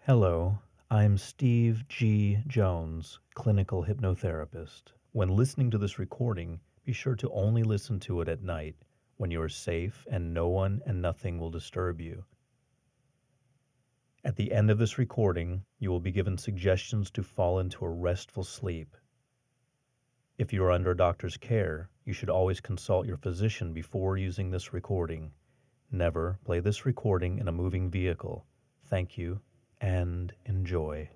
Hello, I'm Steve G. Jones, clinical hypnotherapist. When listening to this recording, be sure to only listen to it at night when you are safe and no one and nothing will disturb you. At the end of this recording, you will be given suggestions to fall into a restful sleep. If you are under a doctor's care, you should always consult your physician before using this recording. Never play this recording in a moving vehicle. Thank you and enjoy.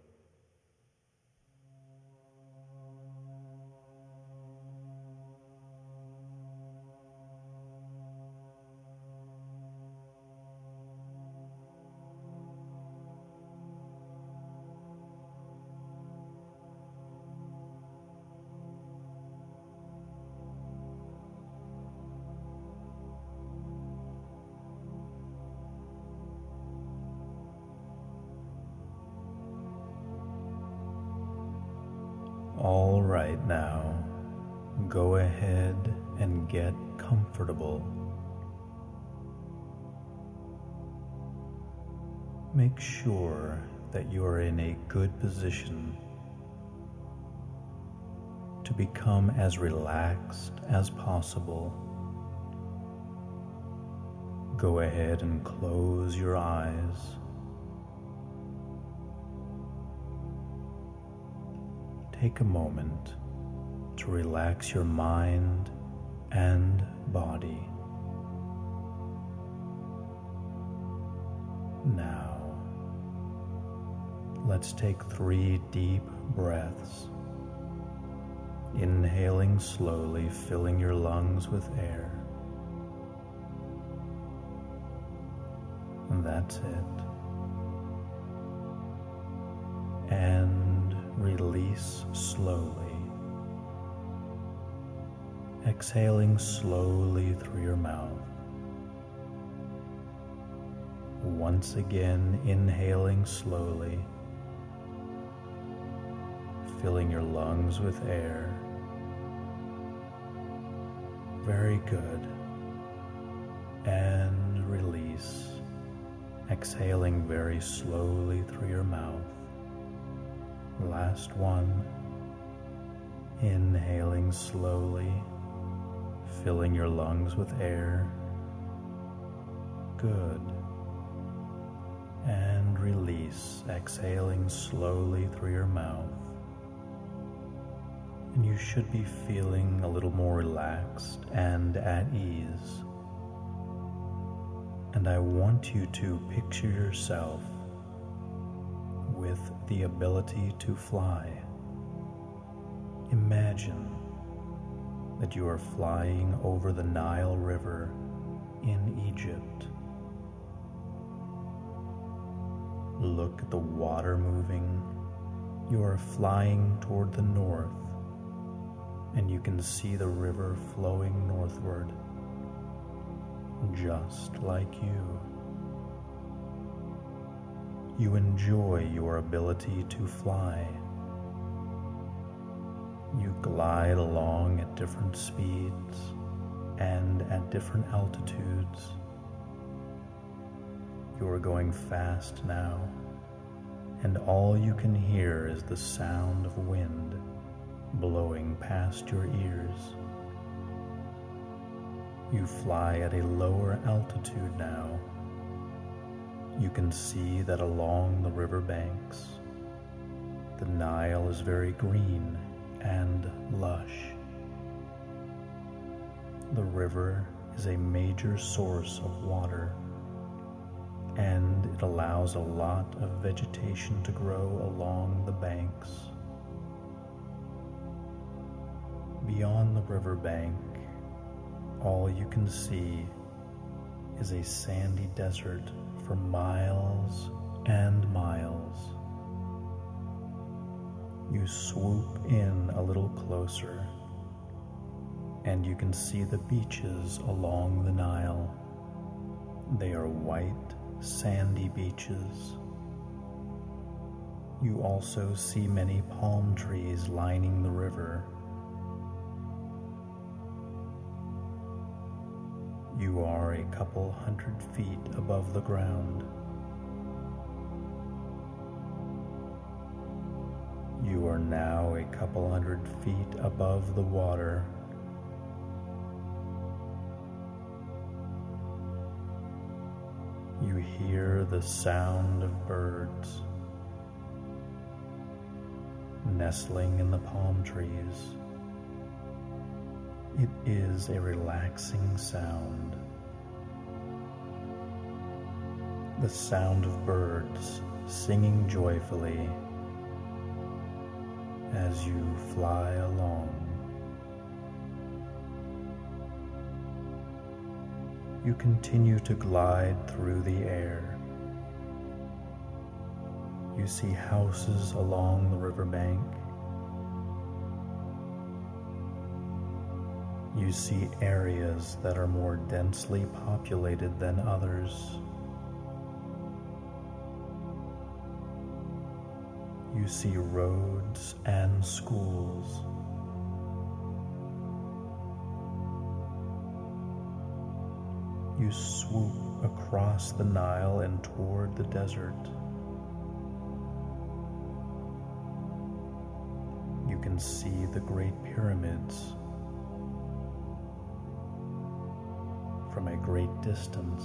All right, now, go ahead and get comfortable. Make sure that you are in a good position to become as relaxed as possible. Go ahead and close your eyes. Take a moment to relax your mind and body. Now, let's take 3 deep breaths, inhaling slowly, filling your lungs with air. And that's it. And release slowly, exhaling slowly through your mouth. Once again, inhaling slowly, filling your lungs with air. Very good. And release, exhaling very slowly through your mouth. Last one. Inhaling slowly, filling your lungs with air. Good. And release, exhaling slowly through your mouth. And you should be feeling a little more relaxed and at ease. And I want you to picture yourself with the ability to fly. Imagine that you are flying over the Nile River in Egypt. Look at the water moving. You are flying toward the north, and you can see the river flowing northward, just like you. You enjoy your ability to fly. You glide along at different speeds and at different altitudes. You are going fast now, and all you can hear is the sound of wind blowing past your ears. You fly at a lower altitude now. You can see that along the river banks, the Nile is very green and lush. The river is a major source of water, and it allows a lot of vegetation to grow along the banks. Beyond the riverbank, all you can see is a sandy desert for miles and miles. You swoop in a little closer, and you can see the beaches along the Nile. They are white, sandy beaches. You also see many palm trees lining the river. You are a couple 100 feet above the ground. now a couple 100 feet above the water. You hear the sound of birds nestling in the palm trees. It is a relaxing sound. The sound of birds singing joyfully as you fly along. You continue to glide through the air. You see houses along the riverbank. You see areas that are more densely populated than others. You see roads and schools. You swoop across the Nile and toward the desert. You can see the Great Pyramids from a great distance.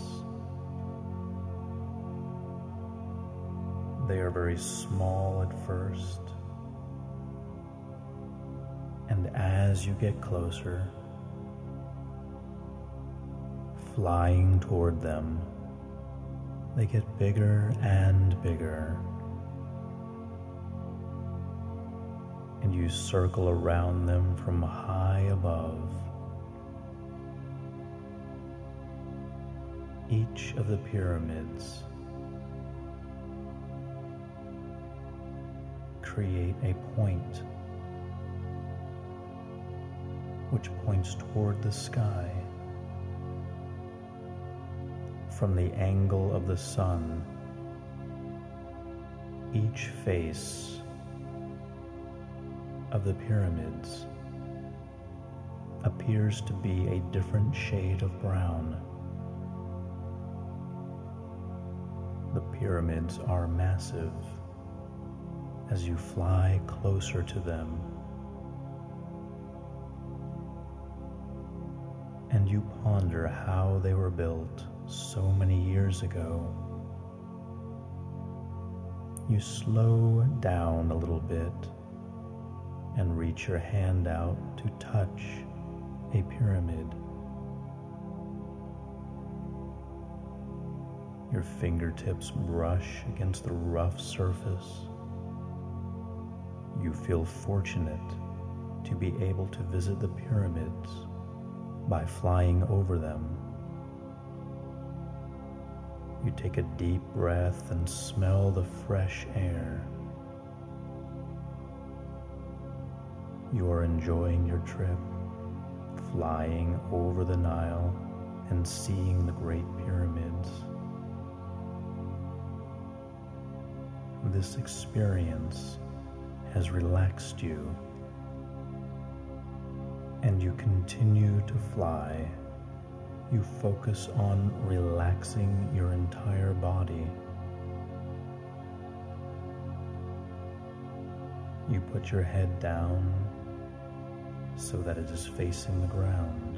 They are very small at first, and as you get closer, flying toward them, they get bigger and bigger, and you circle around them from high above. Each of the pyramids create a point which points toward the sky. From the angle of the sun, each face of the pyramids appears to be a different shade of brown. The pyramids are massive. As you fly closer to them, and you ponder how they were built so many years ago, you slow down a little bit and reach your hand out to touch a pyramid. Your fingertips brush against the rough surface. You feel fortunate to be able to visit the pyramids by flying over them. You take a deep breath and smell the fresh air. You are enjoying your trip, flying over the Nile and seeing the Great Pyramids. This experience has relaxed you, and you continue to fly. You focus on relaxing your entire body. You put your head down so that it is facing the ground.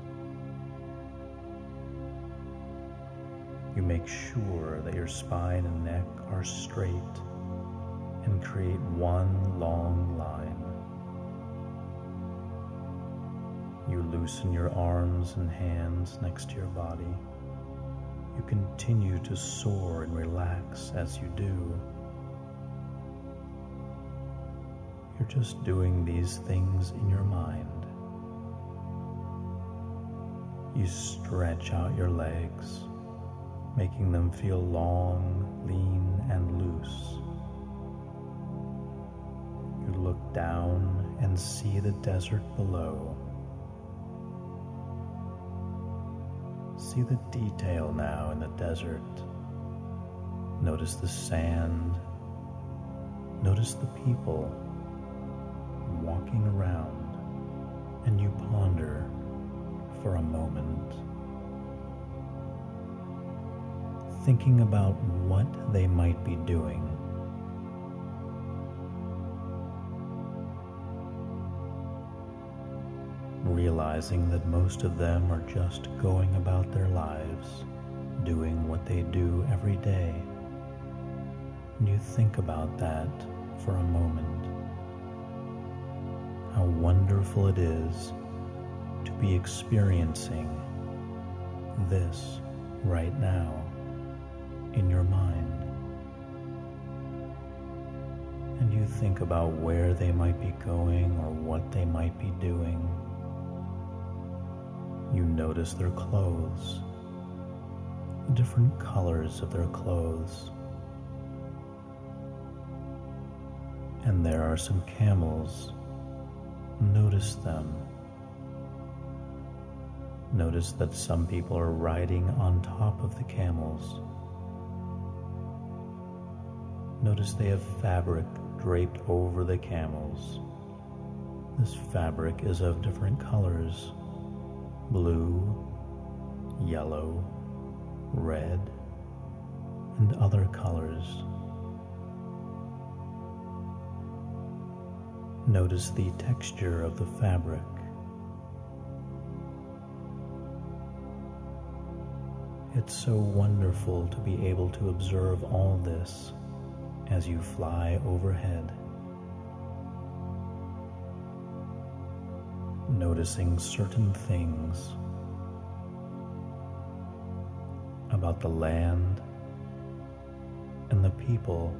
You make sure that your spine and neck are straight and create one long line. You loosen your arms and hands next to your body. You continue to soar and relax as you do. You're just doing these things in your mind. You stretch out your legs, making them feel long, lean, and loose. You look down and see the desert below. See the detail now in the desert. Notice the sand. Notice the people walking around, and you ponder for a moment, thinking about what they might be doing. realizing that most of them are just going about their lives, doing what they do every day. And you think about that for a moment. How wonderful it is to be experiencing this right now in your mind. And you think about where they might be going or what they might be doing. You notice their clothes, the different colors of their clothes. And there are some camels. Notice them. Notice that some people are riding on top of the camels. Notice they have fabric draped over the camels. This fabric is of different colors: blue, yellow, red, and other colors. Notice the texture of the fabric. It's so wonderful to be able to observe all this as you fly overhead. Noticing certain things about the land and the people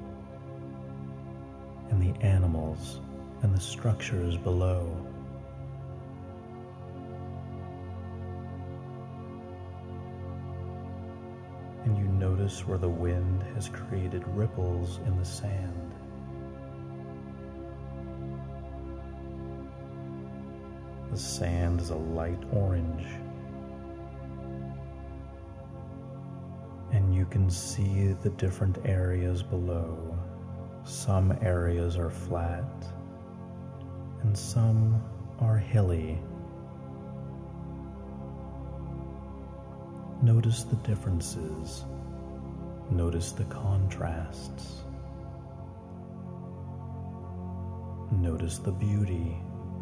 and the animals and the structures below. And you notice where the wind has created ripples in the sand. The sand is a light orange. And you can see the different areas below. Some areas are flat, and some are hilly. Notice the differences. Notice the contrasts. Notice the beauty.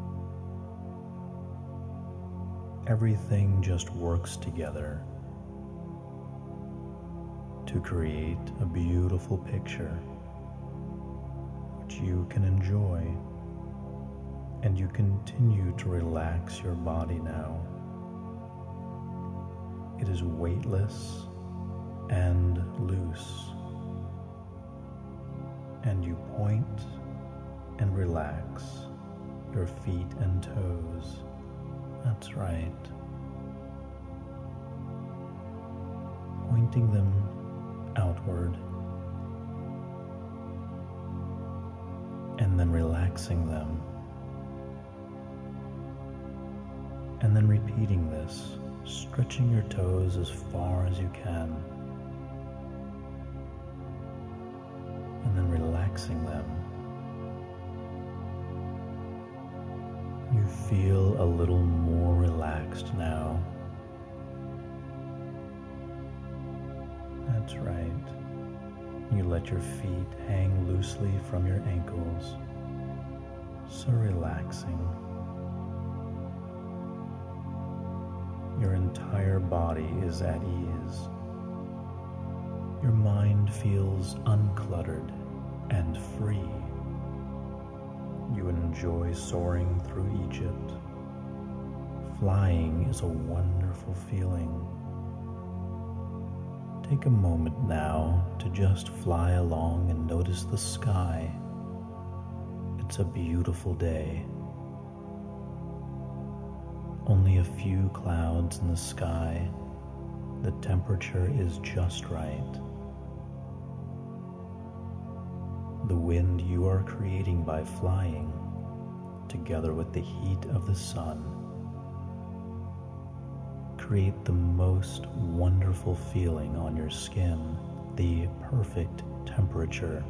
Everything just works together to create a beautiful picture which you can enjoy, and you continue to relax your body now. It is weightless and loose, and you point and relax your feet and toes. That's right. Pointing them outward, and then relaxing them, and then repeating this, stretching your toes as far as you can, and then relaxing them. You feel a little more relaxed now. That's right. You let your feet hang loosely from your ankles, so relaxing. Your entire body is at ease. Your mind feels uncluttered and free. You enjoy soaring through Egypt. Flying is a wonderful feeling. Take a moment now to just fly along and notice the sky. It's a beautiful day. Only a few clouds in the sky. The temperature is just right. The wind you are creating by flying, together with the heat of the sun, create the most wonderful feeling on your skin, the perfect temperature.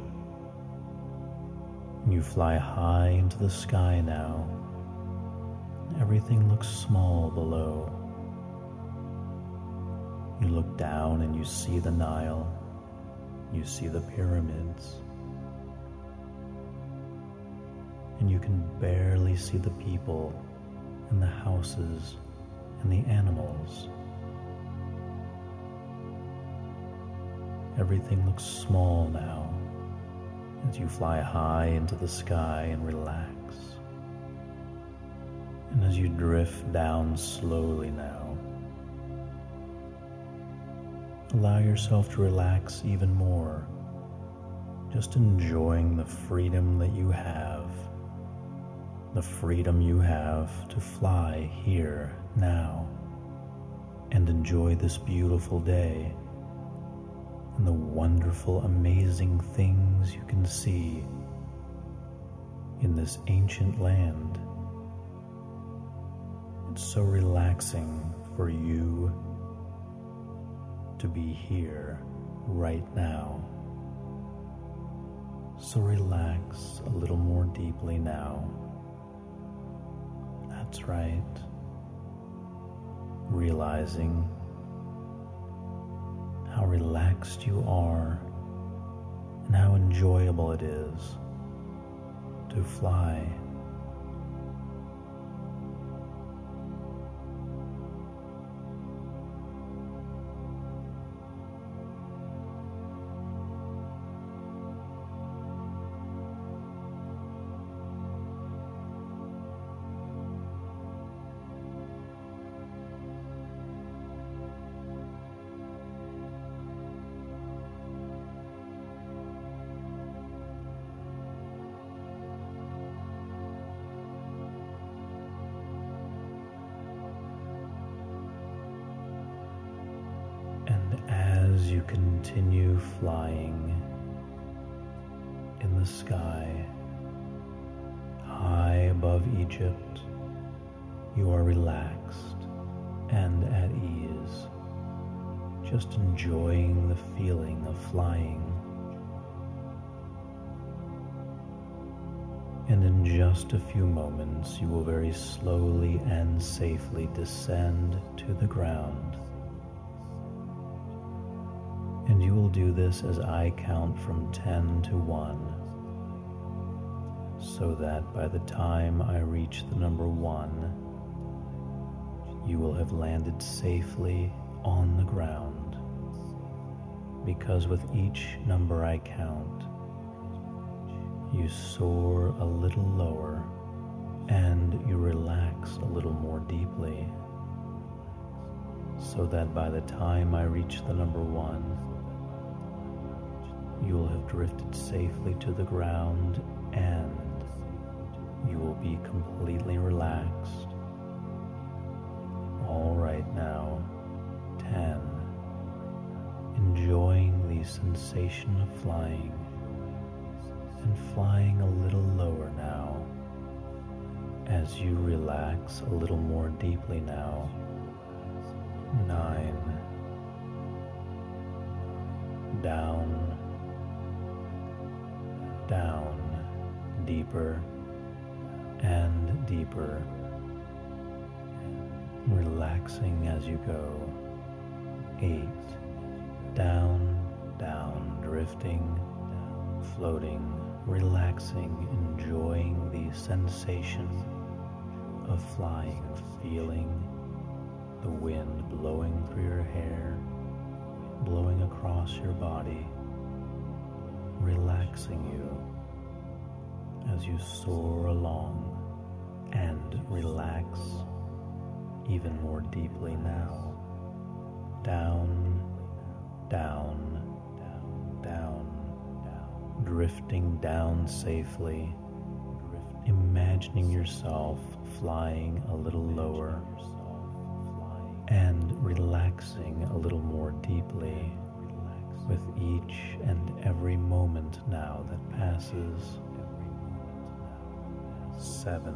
You fly high into the sky now. Everything looks small below. You look down and you see the Nile. You see the pyramids. And you can barely see the people and the houses and the animals. Everything looks small now as you fly high into the sky and relax. And as you drift down slowly now, allow yourself to relax even more, just enjoying the freedom that you have, the freedom you have to fly here now and enjoy this beautiful day and the wonderful, amazing things you can see in this ancient land. It's so relaxing for you to be here right now. So relax a little more deeply now. That's right. Realizing how relaxed you are and how enjoyable it is to fly. As you continue flying in the sky, high above Egypt, you are relaxed and at ease, just enjoying the feeling of flying. And in just a few moments, you will very slowly and safely descend to the ground. And you will do this as I count from 10 to 1, so that by the time I reach the number 1, you will have landed safely on the ground. Because with each number I count, you soar a little lower and you relax a little more deeply, so that by the time I reach the number 1, you will have drifted safely to the ground and you will be completely relaxed. All right now, 10. Enjoying the sensation of flying and flying a little lower now as you relax a little more deeply now. 9. Down, deeper and deeper, relaxing as you go. 8. Down, drifting, floating, relaxing, enjoying the sensation of flying, feeling the wind blowing through your hair, blowing across your body, relaxing you as you soar along and relax even more deeply now. Down, drifting down safely, imagining yourself flying a little lower and relaxing a little more deeply with each and every moment now that passes. 7.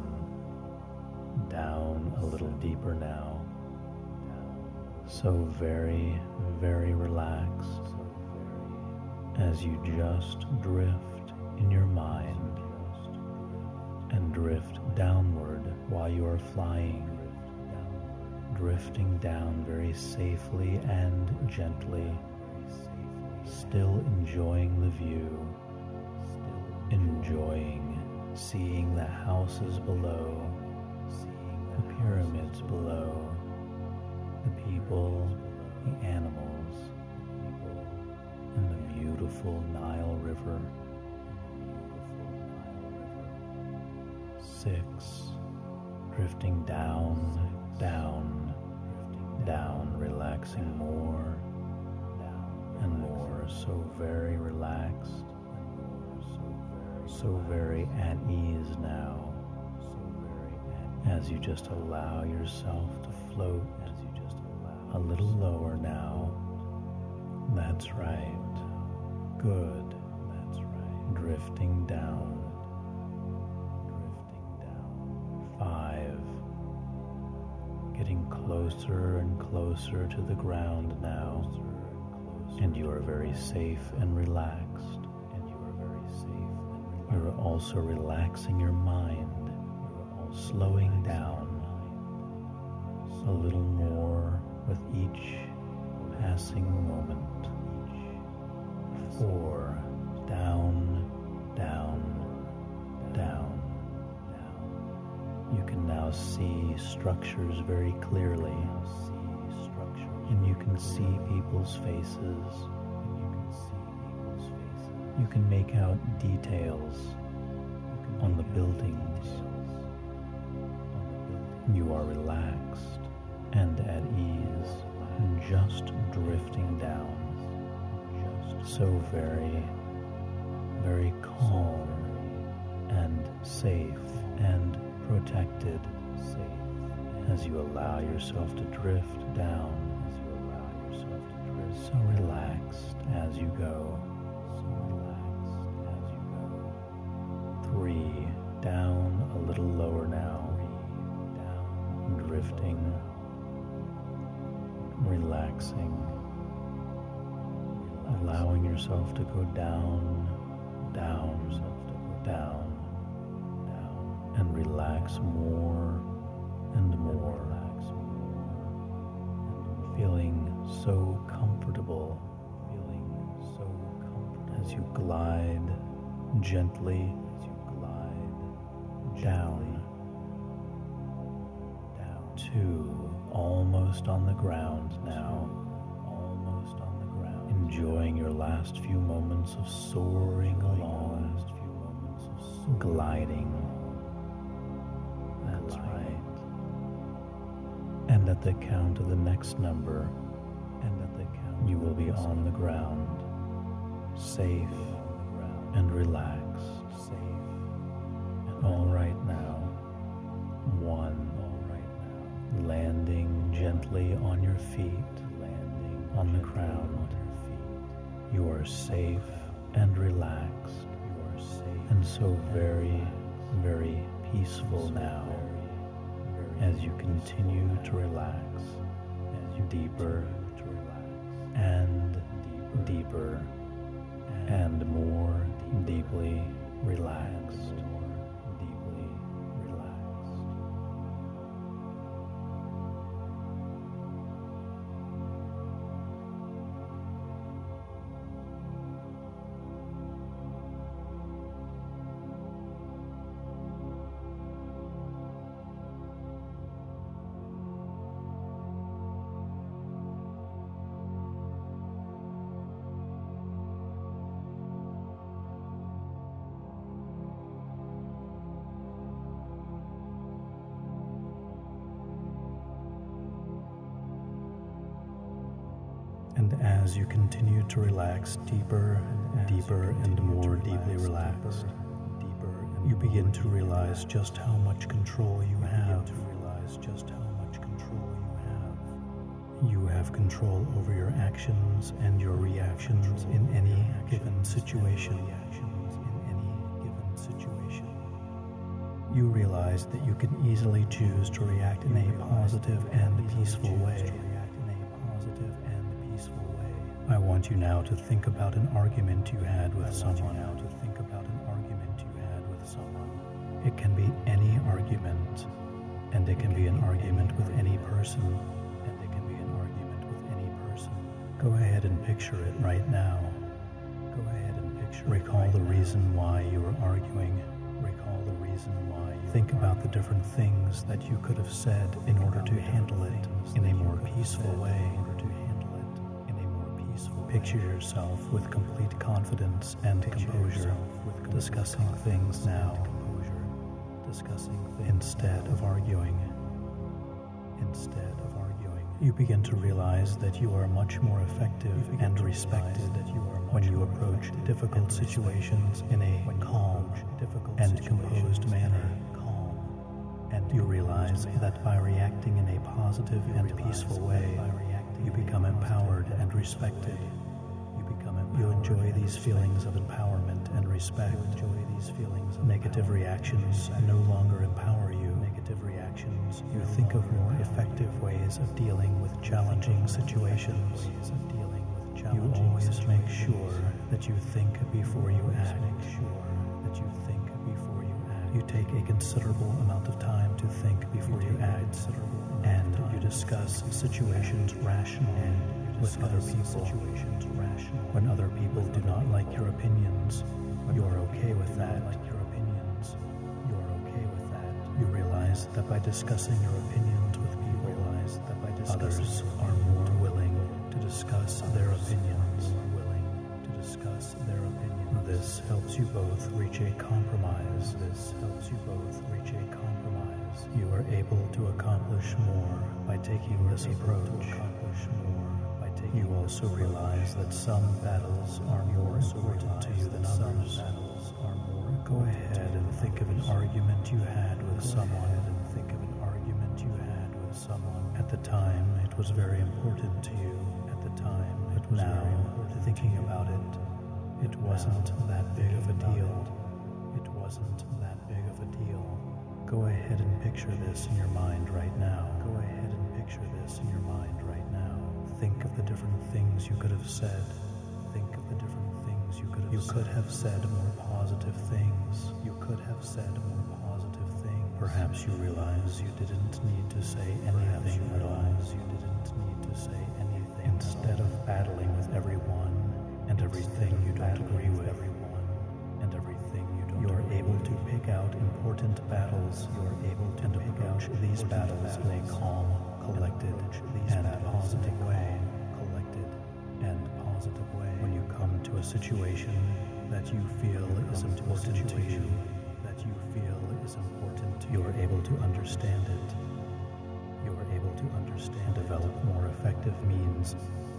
Down a little deeper now. So very, very relaxed as you just drift in your mind and drift downward while you are flying, drifting down very safely and gently, still enjoying the view, enjoying seeing the houses below, pyramids below, the people, the animals, and the beautiful Nile River. 6, drifting down, down, down, relaxing more and more, so very relaxed, so very at ease now, as you just allow yourself to float a little lower now. That's right. Good. That's right. Drifting down. 5. Getting closer and closer to the ground now. And you are very safe and relaxed. You are also relaxing your mind, slowing down a little more with each passing moment. 4. Down, down, down. You can now see structures very clearly, and you can see people's faces. You can make out details on the buildings. You are relaxed and at ease, and just drifting down. So very, very calm and safe and protected as you allow yourself to drift down. So relaxed as you go. 3, down a little lower now, drifting, relaxing, allowing yourself to go down, down, down, and relax more and more, feeling so comfortable as you glide gently down. 2, almost on the ground now, enjoying your last few moments of soaring along, gliding. That's right. And at the count of the next number, you will be on the ground, safe and relaxed. All right now. 1. Landing gently on your feet, on the ground. You are safe and relaxed, and so very, very peaceful now, as you continue to relax, deeper and deeper, and more deeply relaxed. And as you continue to relax deeper, deeper, and more deeply relaxed, you begin to realize just how much control you have. You have control over your actions and your reactions in any given situation. You realize that you can easily choose to react in a positive and peaceful way. I want you now to think about an argument you had with someone. It can be any argument, and it can be an argument with any person. Go ahead and picture it right now. Recall the reason why you were arguing. Think about the different things that you could have said in order to handle it in a more peaceful way. Picture yourself with complete confidence and composure, discussing things now, instead of arguing. You begin to realize that you are much more effective and respected when you approach difficult situations in a calm and composed manner. You realize that by reacting in a positive and peaceful way, you become empowered and respected. You enjoy these feelings of empowerment and respect. Negative reactions no longer empower you. You think of more effective ways of dealing with challenging situations. You always make sure that you think before you act. You take a considerable amount of time to think before you act, and you discuss situations rationally with other people. When other people do not like your opinions, you're okay with that. You realize that by discussing your opinions with people, others are more willing to discuss their opinions. This helps you both reach a compromise. You are able to accomplish more by taking this approach. You also realize that some battles are more important to you than others. Go ahead and think of an argument you had with someone. At the time, it was very important to you. But now, thinking about it, it wasn't that big of a deal. Go ahead and picture this in your mind right now. Think of the different things you could have said. You could have said more positive things. Perhaps you realize you didn't need to say anything at all. Instead of battling with everyone and everything you don't agree with, you are able to pick out important battles and approach these battles in a calm, collected, and positive way. When you come to a situation that you feel is important to you, you are able to understand it. Develop more effective means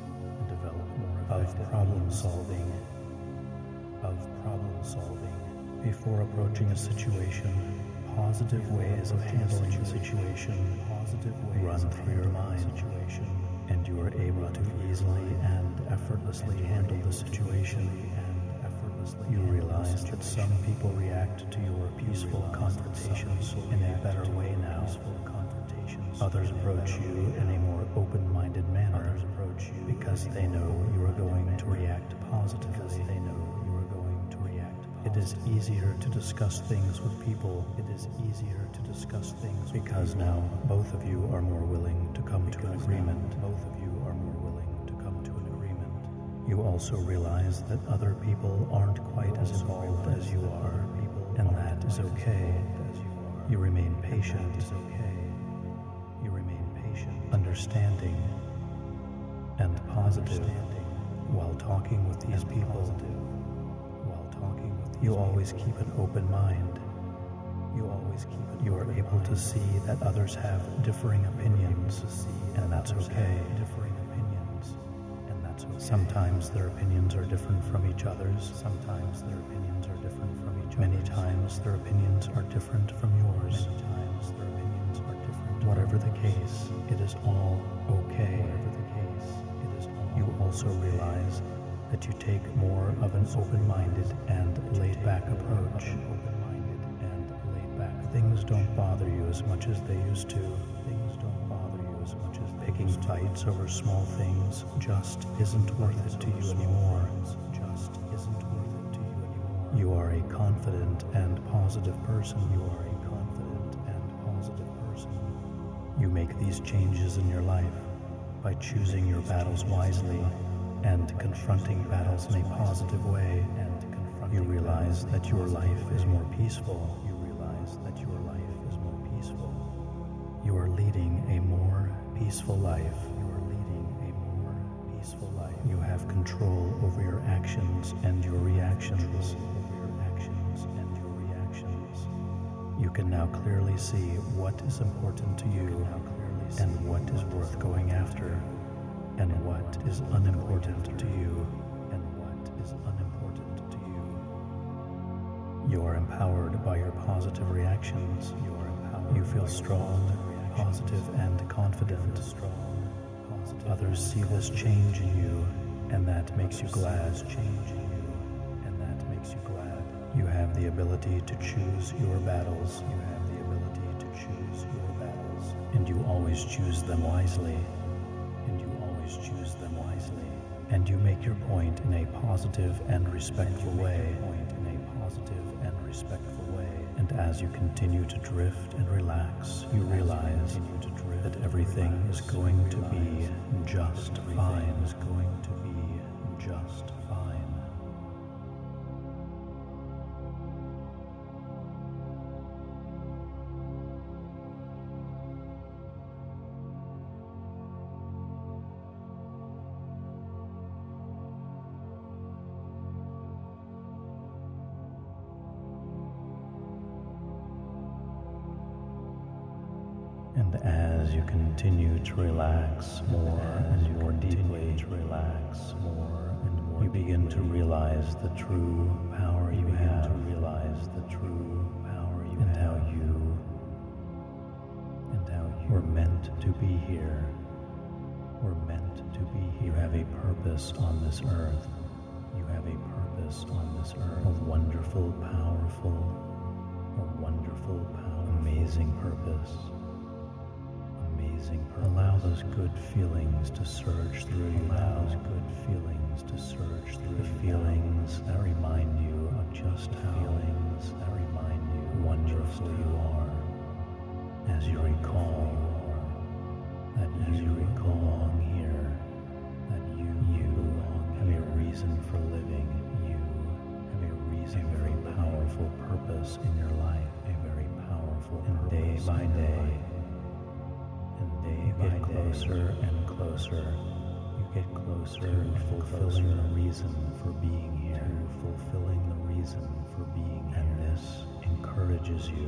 of problem solving. Before approaching a situation, positive ways of handling the situation run through your mind, and you are able to easily and effortlessly handle the situation. You realize that some people react to your peaceful confrontations in a better way now. Others approach you in a more open-minded manner because they know you are going to react positively. It is easier to discuss things with people because now both of you are more willing to come to an agreement. You also realize that other people aren't quite as involved as you are, and that is okay. You remain patient, understanding, and positive while talking with these people. You always keep an open mind. You are able to see that others have differing opinions, and that's okay. Sometimes their opinions are different from each other's. Many times their opinions are different from yours. Whatever the case, it is all okay. You also realize that you take more of an open-minded and laid-back approach. Things don't bother you as much as they used to. Picking fights over small things just isn't worth it to you anymore. You are a confident and positive person. You make these changes in your life by choosing your battles wisely and confronting battles in a positive way. You realize that your life is more peaceful realize that your life is more peaceful. You are leading a more peaceful life. You are leading a more peaceful life. You have control over your actions and your reactions. You can now clearly see what is important to you and what is worth going after, and what is unimportant to you and what is unimportant to you. You are empowered by your positive reactions. You feel strong, positive, and confident. Others see this change in you, and that makes you glad. You have the ability to choose your battles. And you always choose them wisely. And you make your point in a positive and respectful way. And as you continue to drift and relax, you realize that everything is going to be just fine. And as you continue to relax more and more deeply, you begin to realize the true power you have, and how you were meant to be here. You have a purpose on this earth. A wonderful, powerful, amazing purpose. Allow those good feelings to surge through you. The feelings that remind you of just how wonderful you are. As you recall that you belong here, that you have a reason for living. You have a very powerful purpose in your life. And day by day, you get closer and closer. To fulfilling the reason for being here. And this encourages you.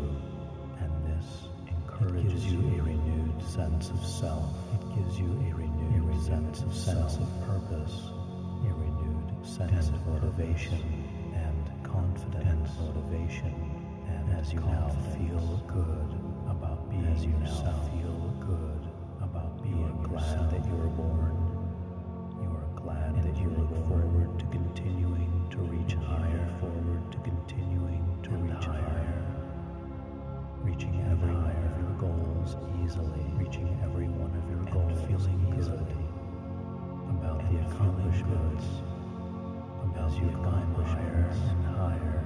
It gives you a renewed sense of self. It gives you a renewed sense of purpose. A renewed sense of motivation and confidence. And as you now feel good about being yourself, you are glad that you were born. You are glad that you look forward to continuing to reach higher, reaching every one of your goals easily, and feeling good about the accomplishments. As you climb higher and higher,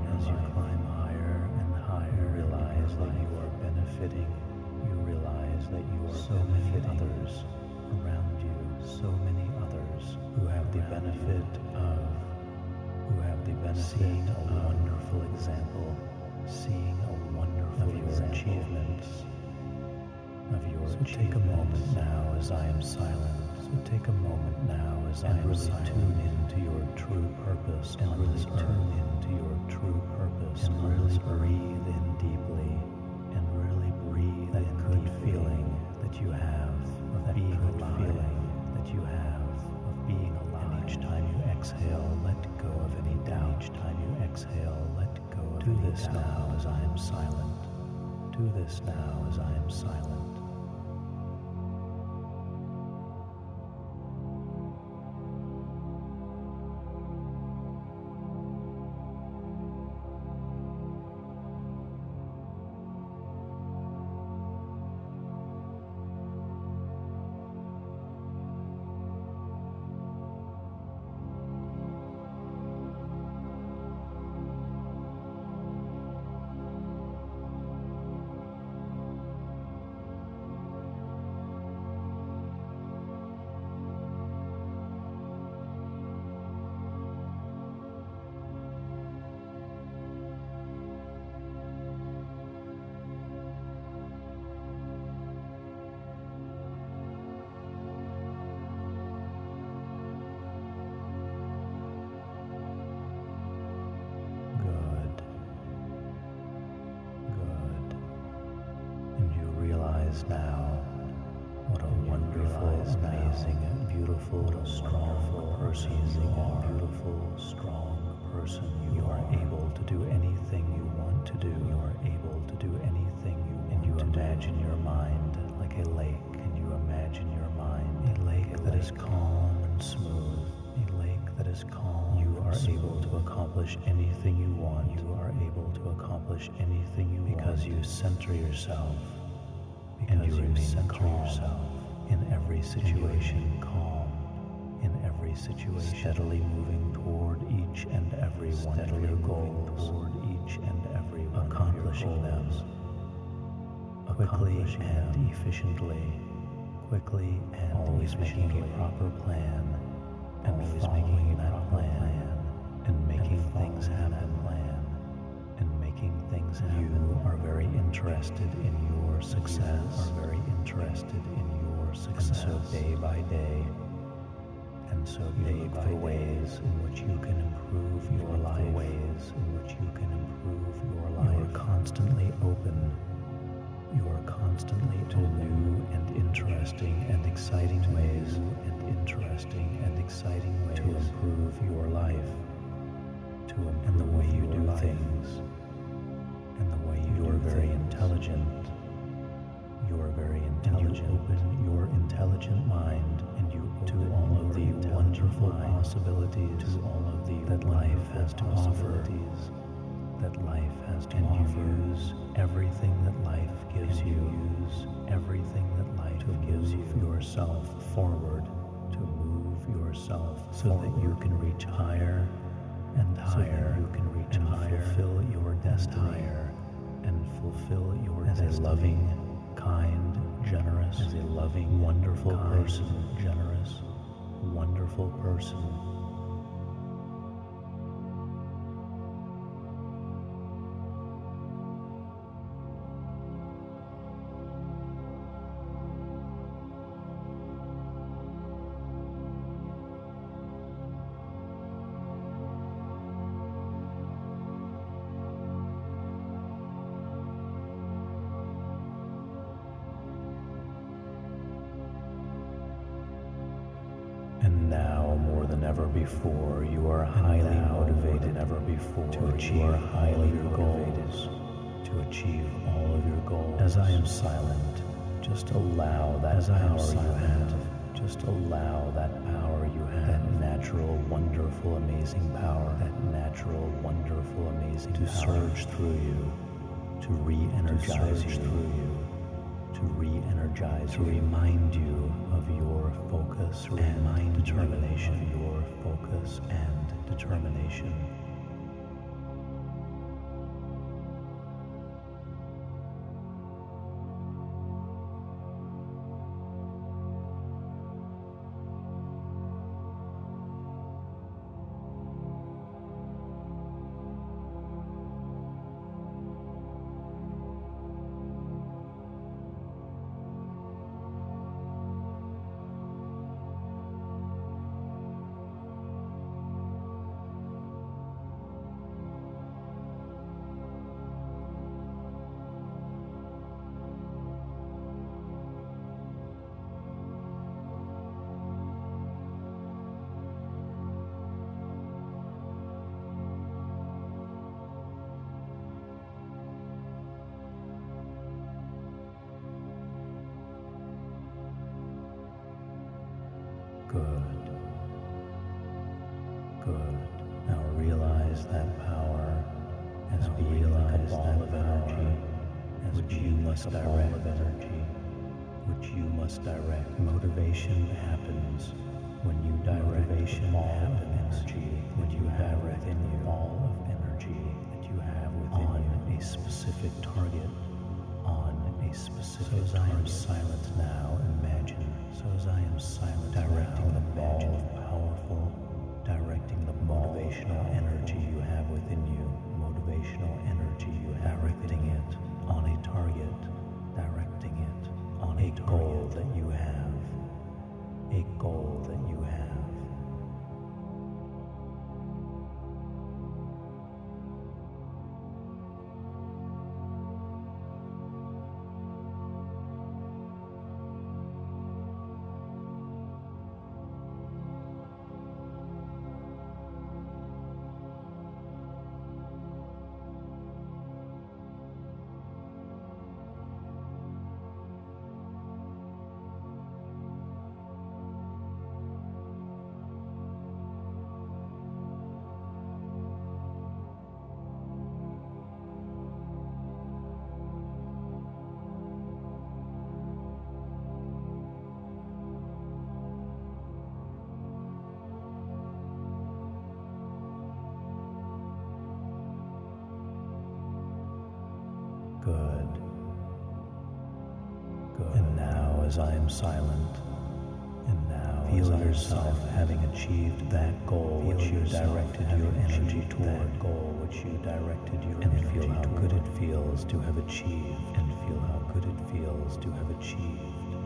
you realize that you are benefiting. You realize that you are so many others around you, who have the benefit of seeing a wonderful example, of your achievements, Take a moment now as I am silent. And really tune into your true purpose. And really breathe in deeply. And really breathe that good feeling that you have of being alive. And each time you exhale, let go of any doubt. Do this now as I am silent. realize now what a wonderful, amazing, beautiful, strong person you are. Beautiful, strong person you are. Able to do anything you want to do. You are able to do anything you want to do. And you imagine your mind like a lake. And you imagine your mind a lake that is calm and smooth. A lake that is calm. You are able to accomplish anything you want. You are able to accomplish anything you want because you center yourself. And you remain calm in every situation, calm in every situation, steadily moving toward each and every one of your goals, toward each and every one, accomplishing them quickly and efficiently, quickly and always making a proper plan, and always making that plan, and making things happen. You are very interested in your success. Are very interested in your success. And so day by day, you look for ways in which you can improve your life. Ways in which you can improve your life. You are constantly open. You are constantly to new and interesting and exciting ways. To improve your life. And the way you do things. And the way you are very intelligent. You are very intelligent. And you open your intelligent mind and you to all of the wonderful possibilities to all of the that life has to offer. That life has to offer. And you use everything that life gives you. Use everything that life gives you yourself forward, to move yourself so that you can reach higher and higher. You can reach higher, fulfill your destiny. And fulfill your destiny. As a loving, kind, generous, as a loving, wonderful person, generous, wonderful person. And now, more than ever before, you are highly motivated to achieve all of your goals. To achieve all of your goals. As I am silent, just allow that power you have. Just allow that power you have. That natural, wonderful, amazing power. That natural, wonderful, amazing power. To surge through you. To re-energize you. To re-energize, to remind you of your focus and determination. Your focus and determination. Good. Good. Now realize that power as being like a ball of energy, which you must direct. Motivation happens when you direct the ball of energy, when you direct the ball of energy that you have within you, a specific target, on a specific target. So as I am silent now, imagine. So as I am silent, directing the ball of powerful, directing the motivational energy you have within you, motivational energy you have, directing it on a target, directing it on a goal that you have, a goal that you have. Good. Good. And now, as I am silent, and now feel yourself having achieved that goal which you directed your energy toward. That goal which you directed your energy toward. And feel how good it feels to have achieved. And feel how good it feels to have achieved.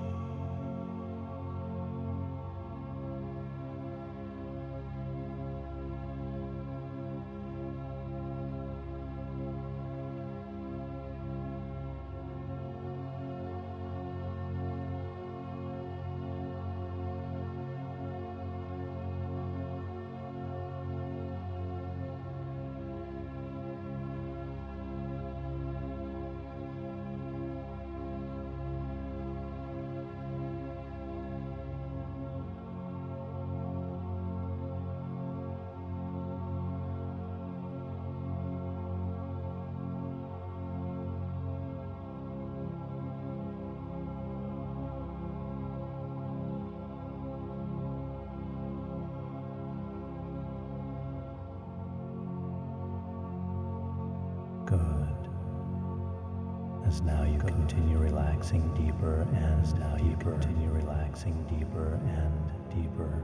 Good. As now you continue relaxing deeper, and as now you continue relaxing deeper and deeper.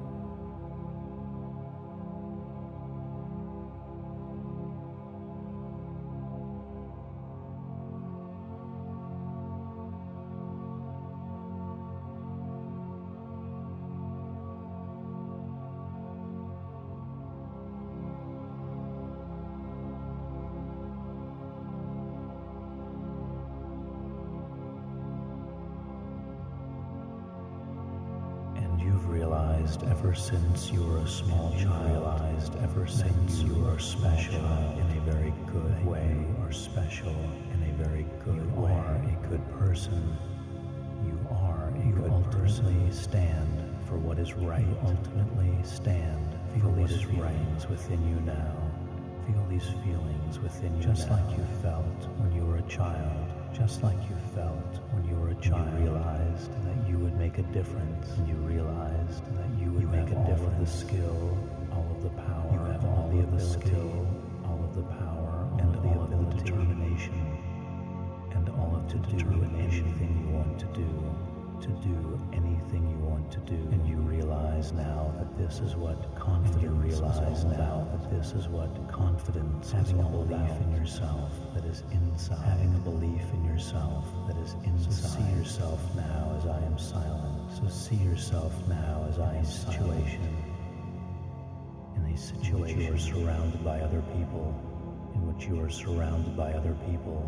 Realized ever since you were a small child, realized ever since you were special in a very good way, you are special in a very good way. You are a good person. You are a good person. You ultimately stand for what is right. You ultimately stand for what is right within you now. Feel these feelings within you just like you felt when you were a child. Just like you felt when you were a child. You realized that you would make a difference. And you realized that you would make a difference. All of the skill, all of the power, you have all of the skill, all of the power, and all of the determination, and all of the determination anything you want to do anything you want to do. And you realize now that this is what confidence is all about. That this is what confidence is all about. Having a belief in yourself that is inside. Having a belief in yourself that is inside. So see yourself now as I am silent. So see yourself now as I am silent. In a situation you are surrounded by other people. In which you are surrounded by other people.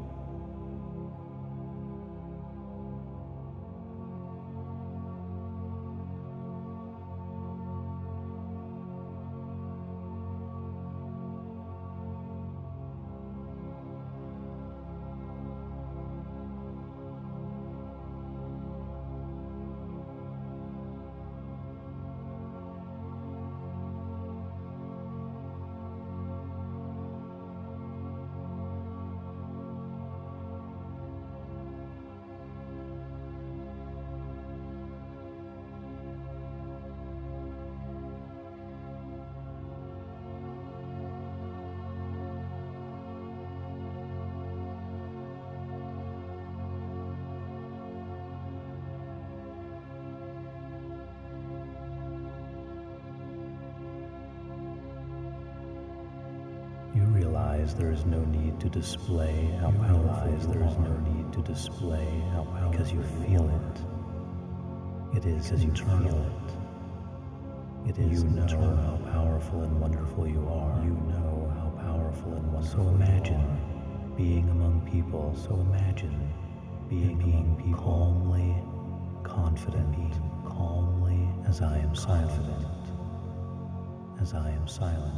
You realize there is no need to display how powerful you are. There is no need to display how powerful because you feel it. It is as you feel it. It is you know how powerful and wonderful you are. You know how powerful and wonderful you are. So imagine being among people. So imagine being among people calmly, confident, calmly as I am silent. As I am silent.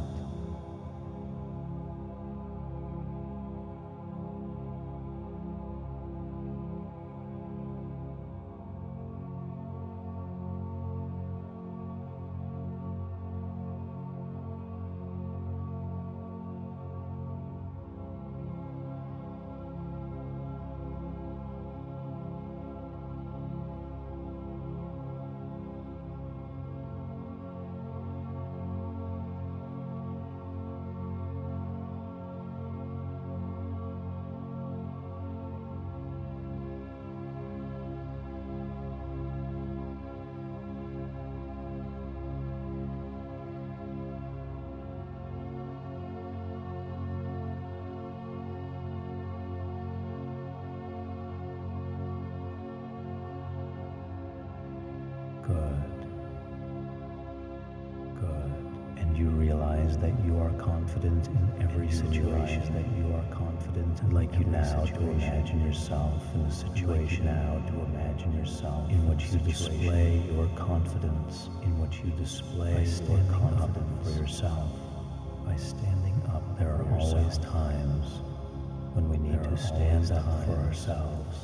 realize that you are confident in every situation, that you are confident. I'd like you now to imagine yourself in a situation in which you display your confidence, by standing up for yourself. By standing up, there are always times when we need to stand up for ourselves,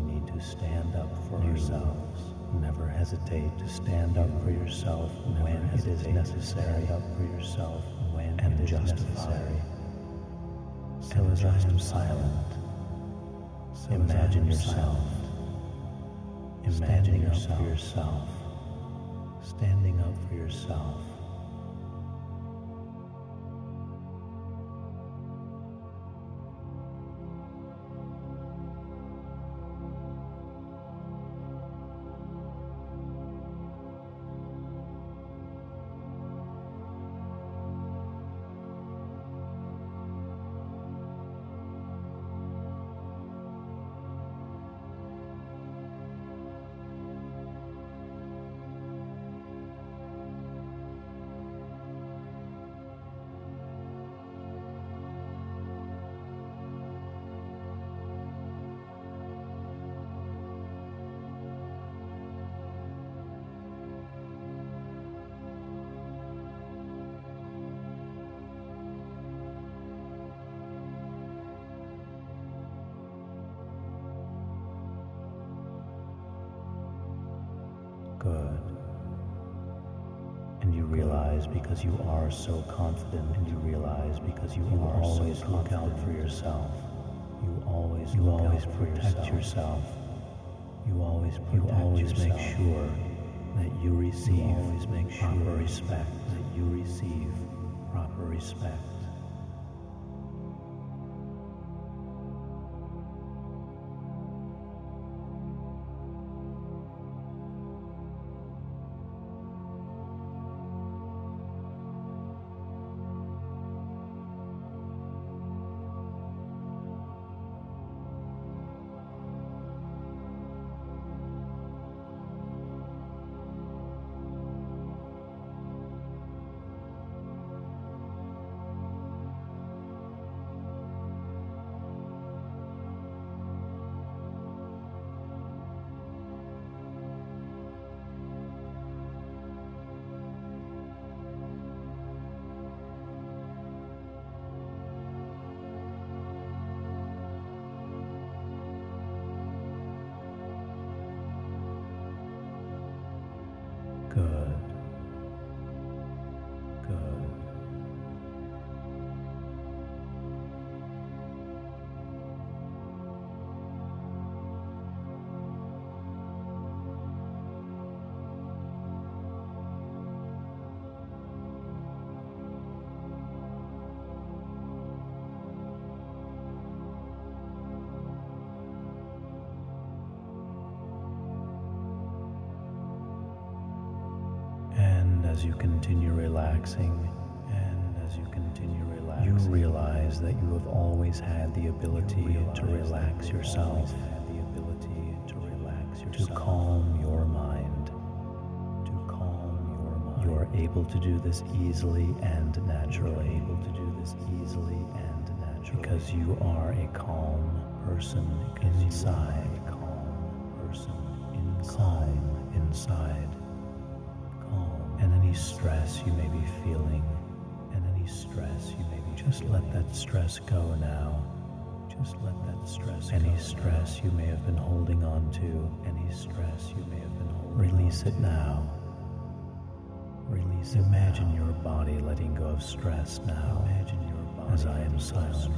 Never hesitate to stand up for yourself when it is necessary, and justified. So as I am silent, imagine yourself standing up for yourself. Good. And you realize because you are so confident, you always look out for yourself. You always protect yourself. You always make sure that you receive proper respect. Good. As you continue relaxing, you realize that you have always had the ability to relax yourself, to calm your mind. You are able to do this easily and naturally, because you are a calm person inside, calm inside. And any stress you may be feeling, just let that stress go now. Any stress you may have been holding on to, release it now. Imagine your body letting go of stress now, as I am silent.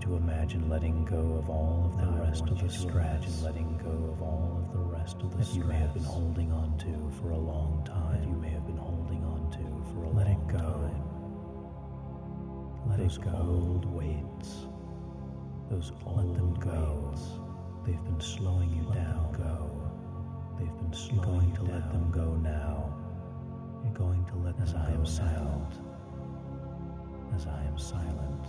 to imagine letting go of all of the rest of the stress, letting go of all of the rest of the stress that you may have been holding on to for a long time. That you may have been holding on to for a long time. Let it go. Old weights. Those old weights. They've been slowing you down. Go. They've been slowing you down. You're going to let them go now. You're going to let them go. As I am silent. As I am silent.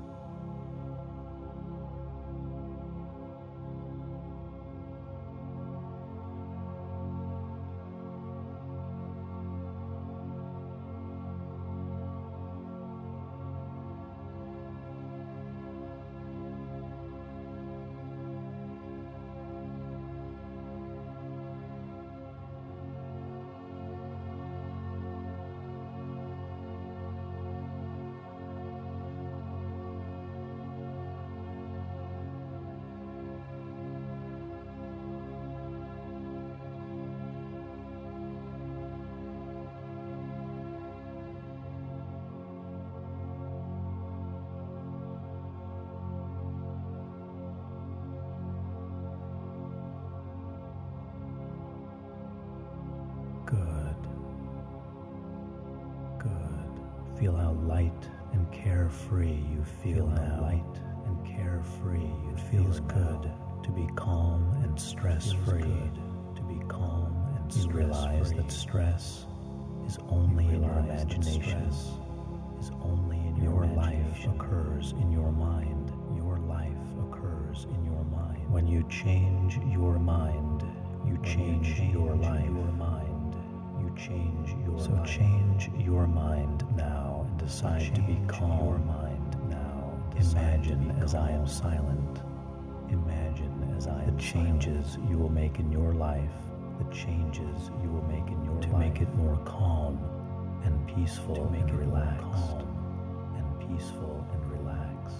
Feel how light and carefree you feel now. Light and carefree. It feels good to be calm and stress-free. To be calm and stress-free. You realize that stress is only in your imagination. Is only in your life occurs in your mind. Your life occurs in your mind. When you change your mind, you change your life. Your mind. You change your life. So change your mind now and decide to be calm. Your mind now. Imagine as I am silent. Imagine as I am the changes you will make in your life. The changes you will make in your life to make it more calm and peaceful. To make it relaxed. Calm and peaceful and relaxed.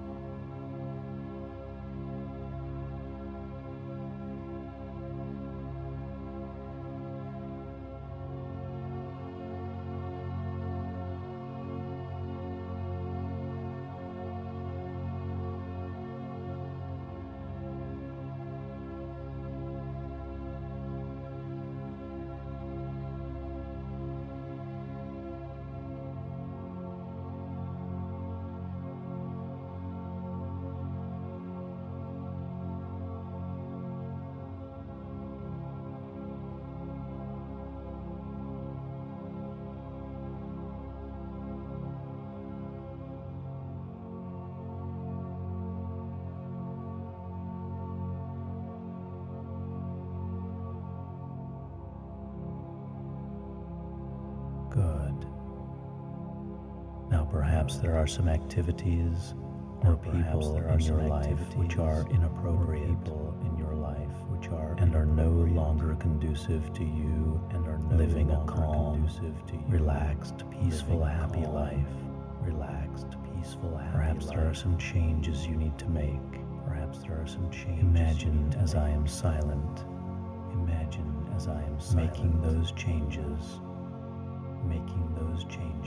Good. Now perhaps there are some activities or people in your life which are inappropriate in your life which are and are no longer conducive to you and are no living a calm, relaxed, peaceful, happy life. Relaxed, peaceful, happy Perhaps life. There are some changes you need to make. Perhaps there are some changes. Imagine as I am silent. Imagine as I am silent. Making those changes. Making those changes.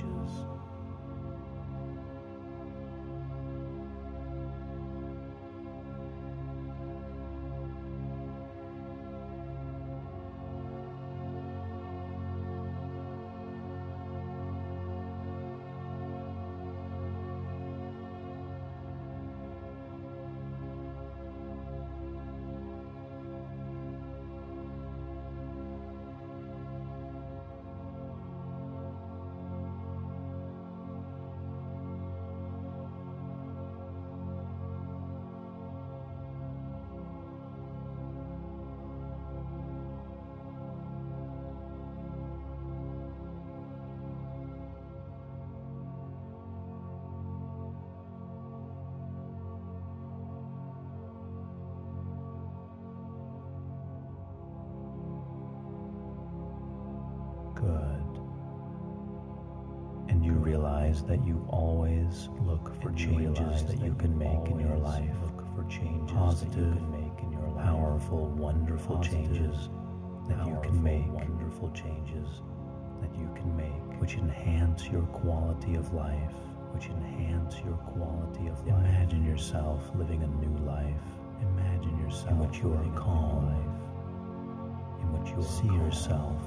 Good. And you realize that you always look for changes that you can make in your life. Look for changes positive, that you can make in your life. Powerful, wonderful changes that you can make. Wonderful changes that you can make, which enhance your quality of life. which enhance your quality of life. Imagine yourself living a new life. Imagine yourself in which you are calm, in which you see yourself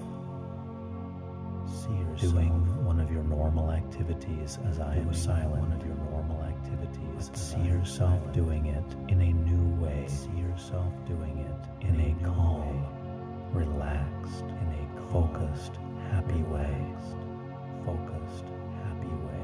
doing one of your normal activities as I am silent. One of your normal activities. See yourself doing it in a new way. See yourself doing it in a calm, relaxed, in a focused, happy way. Focused, happy way.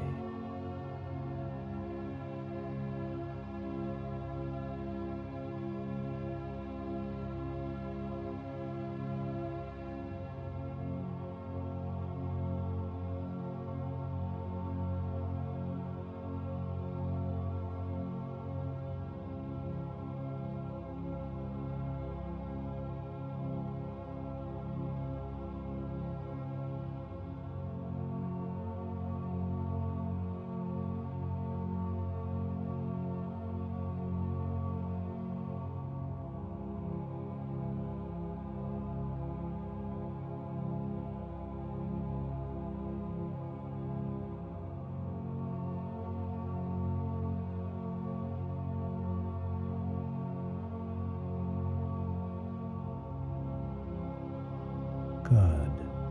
Good.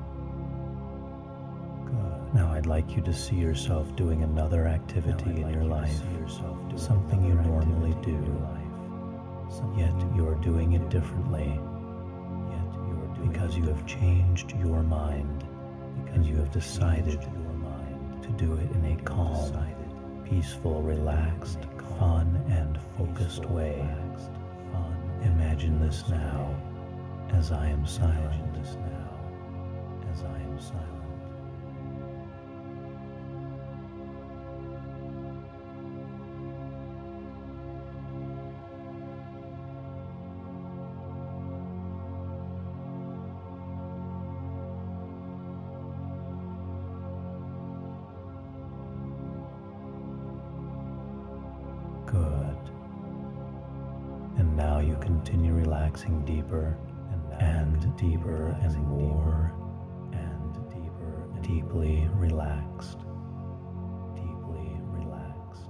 Good. Now I'd like you to see yourself doing another activity in your life, something you normally do, yet you are doing it differently, because you have changed your mind, and you have decided to do it in a calm, peaceful, relaxed, fun, and focused way. Imagine this now as I am silent. As I am silent. Good. And now you continue relaxing deeper and deeper and more and deeper and deeply relaxed. Deeply relaxed.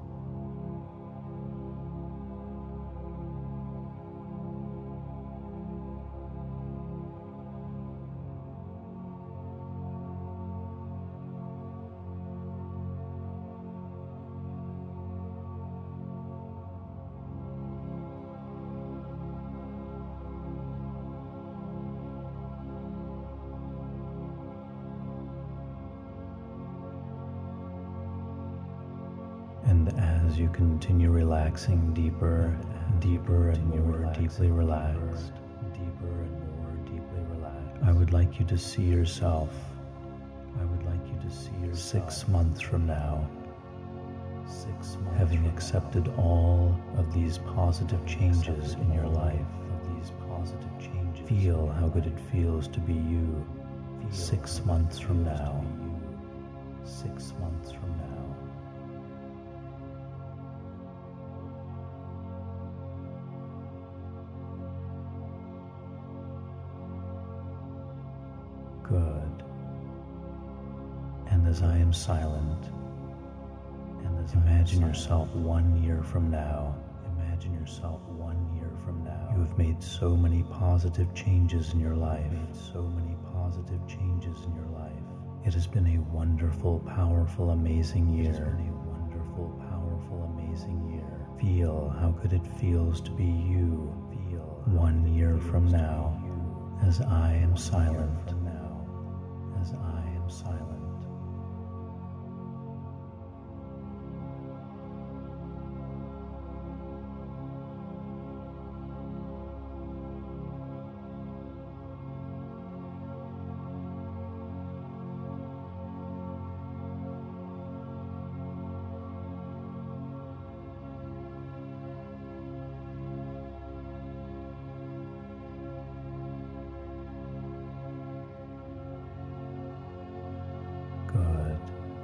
And as you continue relaxing deeper and deeper and more deeply relaxed, I would like you to see yourself. 6 months from now, having accepted all of these positive changes in your life. Feel how good it feels to be you 6 months from now. 6 months from now. Good. And as I am silent, imagine yourself 1 year from now. Imagine yourself 1 year from now. You have made so many positive changes in your life. It has been a wonderful, powerful, amazing year. Feel how good it feels to be you 1 year from now, as I am silent. As I am silent. Good.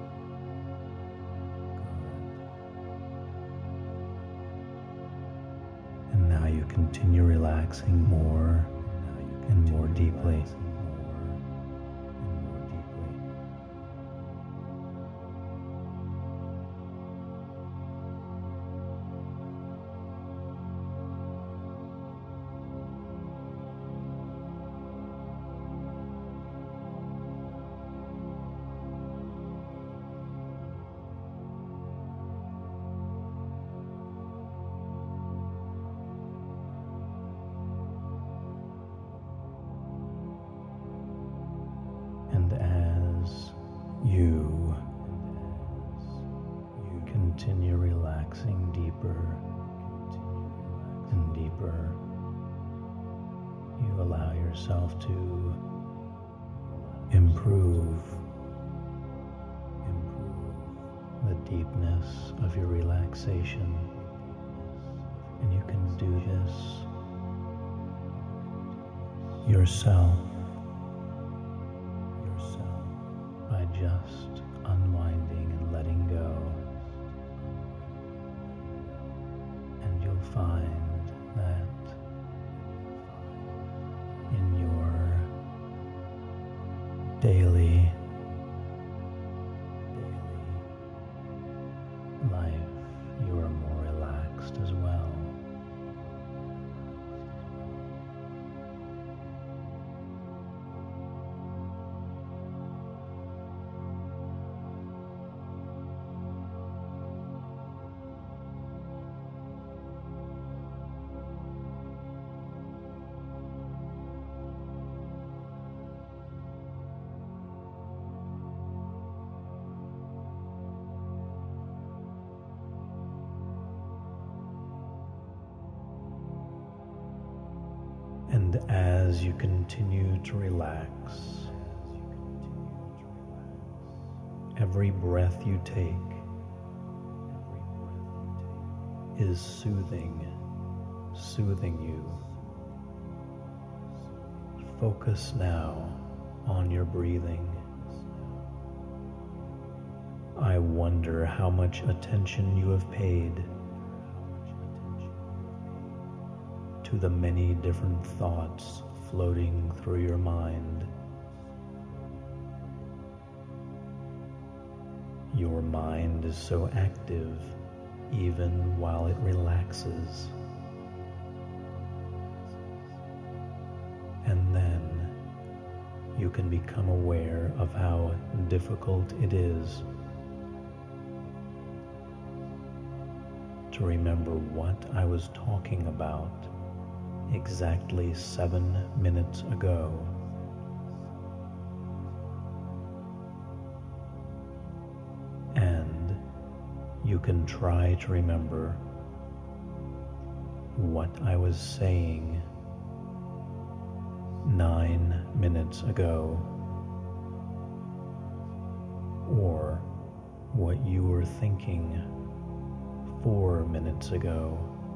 And now you continue relaxing more and more deeply. allow yourself to improve the deepness of your relaxation. And you can do this yourself by just unwinding and letting go. And you'll find that in your daily life, you are more relaxed as well. And as you continue to relax, every breath you take is soothing you. Focus now on your breathing. I wonder how much attention you have paid to the many different thoughts floating through your mind. Your mind is so active even while it relaxes. And then you can become aware of how difficult it is to remember what I was talking about exactly 7 minutes ago. And you can try to remember what I was saying 9 minutes ago, or what you were thinking 4 minutes ago.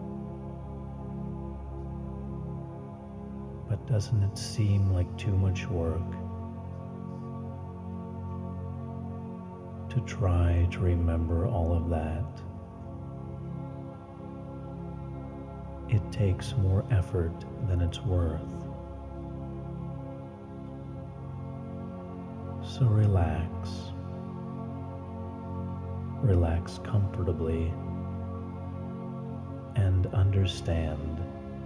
But doesn't it seem like too much work to try to remember all of that? It takes more effort than it's worth. So relax comfortably, and understand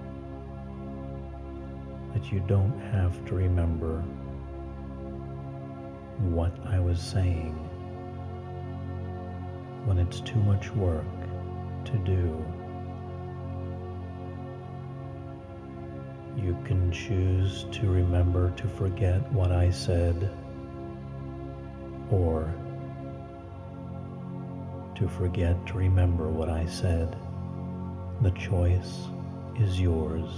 that you don't have to remember what I was saying when it's too much work to do. You can choose to remember to forget what I said, or to forget to remember what I said. The choice is yours.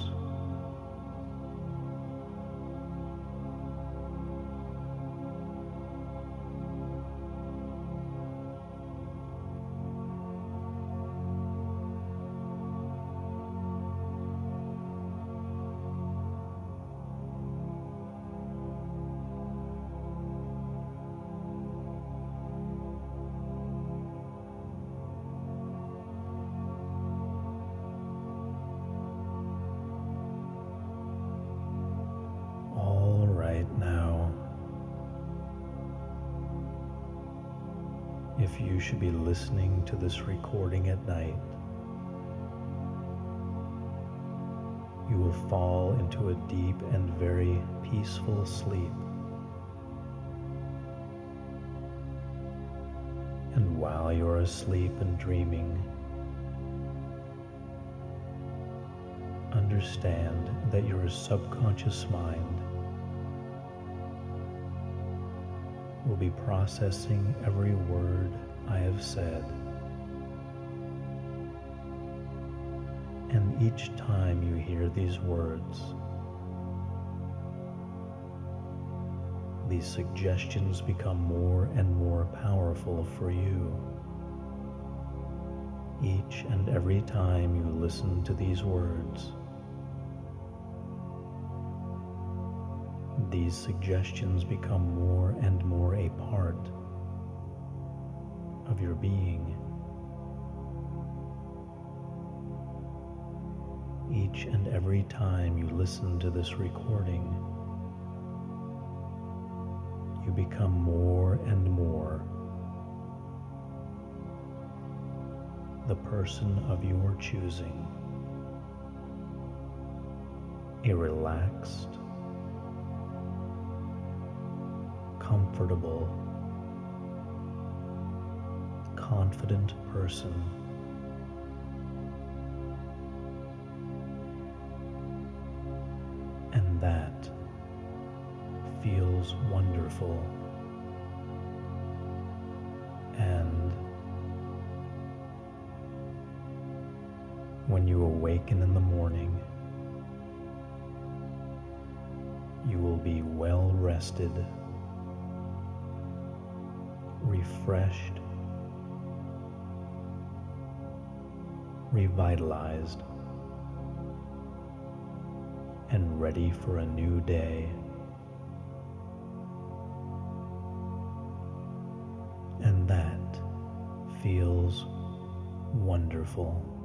If you should be listening to this recording at night, you will fall into a deep and very peaceful sleep. And while you're asleep and dreaming, understand that your subconscious mind will be processing every word I have said. And each time you hear these words, these suggestions become more and more powerful for you. Each and every time you listen to these words, these suggestions become more and more a part of your being. Each and every time you listen to this recording, you become more and more the person of your choosing, a relaxed, comfortable, confident person. And that feels wonderful. And when you awaken in the morning, you will be well rested, refreshed, revitalized, and ready for a new day. And that feels wonderful.